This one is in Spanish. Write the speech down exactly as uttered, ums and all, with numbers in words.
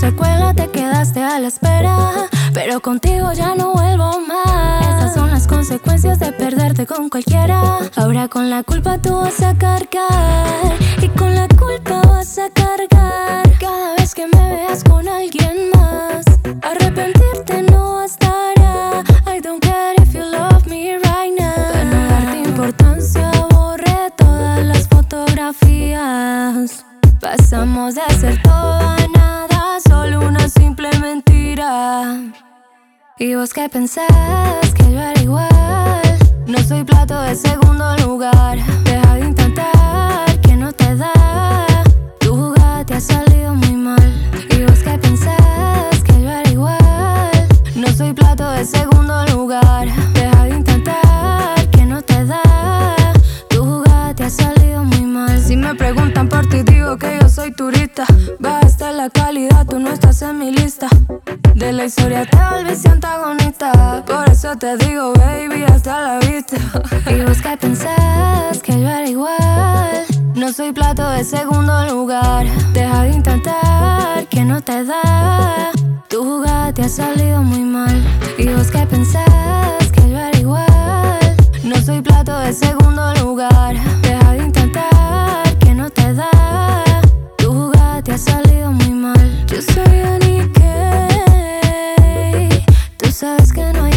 secuela te quedaste a la espera, pero contigo ya no vuelvo más. Esas son las consecuencias de perderte con cualquiera. Ahora con la culpa tú vas a cargar, y con la culpa vas a cargar cada vez que me veas con alguien más. Arrepentirte no bastará. I don't care if you love me right now. De no darte importancia borré todas las fotografías. Pasamos de hacer todo a nada, solo una simple mentira. ¿Y vos qué pensás? Que yo era igual. No soy plato de segundo lugar. Deja de intentar, que no te da. Tu jugada te ha salido muy mal. ¿Y vos qué pensás? Que yo era igual. No soy plato de segundo lugar. Deja de intentar, que no te da. Tu jugada te ha salido muy mal. Si me preguntan por ti digo que yo soy turista. Baja está la calidad, tú no estás en mi lista. De la historia te volviste antagonista. Por eso te digo, baby, hasta la vista. ¿Y vos qué pensás? Que yo era igual. No soy plato de segundo lugar. Deja de intentar, que no te da. Tu jugada te ha salido muy mal. ¿Y vos qué pensás? Que yo era igual. No soy plato de segundo lugar. Deja de intentar, que no te da. Tu jugada te ha salido muy mal. Yo soy Annie K. Tú sabes que no hay